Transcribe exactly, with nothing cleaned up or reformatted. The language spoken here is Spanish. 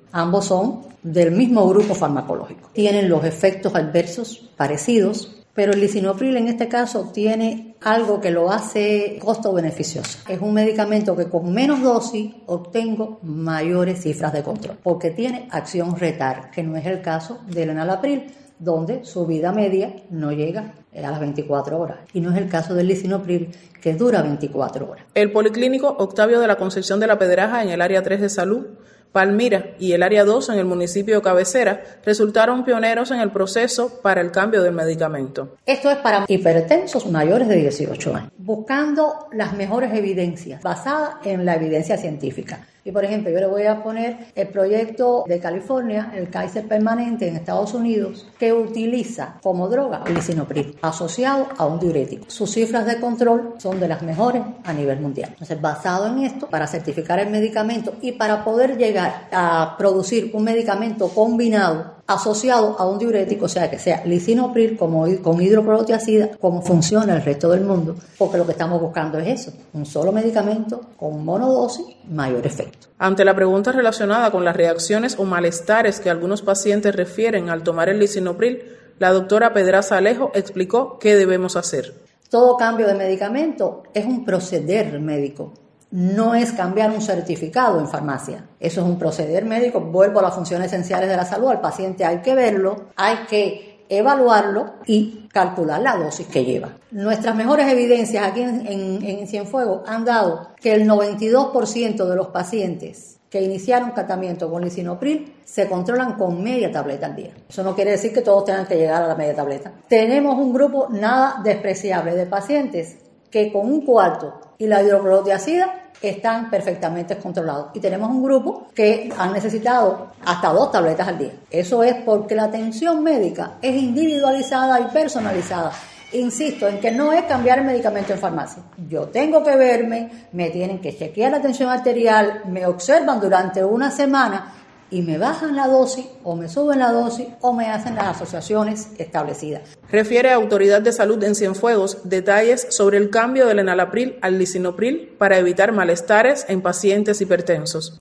Ambos son del mismo grupo farmacológico. Tienen los efectos adversos parecidos, pero el lisinopril en este caso tiene algo que lo hace costo-beneficioso. Es un medicamento que con menos dosis obtengo mayores cifras de control, porque tiene acción retard, que no es el caso del enalapril, donde su vida media no llega a las veinticuatro horas. Y no es el caso del lisinopril, que dura veinticuatro horas. El Policlínico Octavio de la Concepción de la Pedraja en el área tres de salud, Palmira y el área dos en el municipio de Cabecera resultaron pioneros en el proceso para el cambio del medicamento. Esto es para hipertensos mayores de dieciocho años, buscando las mejores evidencias, basadas en la evidencia científica. Y por ejemplo, yo le voy a poner el proyecto de California, el Kaiser Permanente en Estados Unidos, que utiliza como droga el lisinopril asociado a un diurético. Sus cifras de control son de las mejores a nivel mundial. Entonces, basado en esto, para certificar el medicamento y para poder llegar a producir un medicamento combinado asociado a un diurético, o sea, que sea lisinopril como con hidroproteacida, como funciona el resto del mundo, porque lo que estamos buscando es eso, un solo medicamento con monodosis, mayor efecto. Ante la pregunta relacionada con las reacciones o malestares que algunos pacientes refieren al tomar el lisinopril, la doctora Pedraza Alejo explicó qué debemos hacer. Todo cambio de medicamento es un proceder médico. No es cambiar un certificado en farmacia. Eso es un proceder médico. Vuelvo a las funciones esenciales de la salud. Al paciente hay que verlo, hay que evaluarlo y calcular la dosis que lleva. Nuestras mejores evidencias aquí en, en, en Cienfuegos han dado que el noventa y dos por ciento de los pacientes que iniciaron tratamiento con lisinopril se controlan con media tableta al día. Eso no quiere decir que todos tengan que llegar a la media tableta. Tenemos un grupo nada despreciable de pacientes que con un cuarto y la hidroproteacida están perfectamente controlados. Y tenemos un grupo que han necesitado hasta dos tabletas al día. Eso es porque la atención médica es individualizada y personalizada. Insisto en que no es cambiar el medicamento en farmacia. Yo tengo que verme, me tienen que chequear la tensión arterial, me observan durante una semana y me bajan la dosis o me suben la dosis o me hacen las asociaciones establecidas. Refiere a Autoridad de Salud en Cienfuegos detalles sobre el cambio del enalapril al lisinopril para evitar malestares en pacientes hipertensos.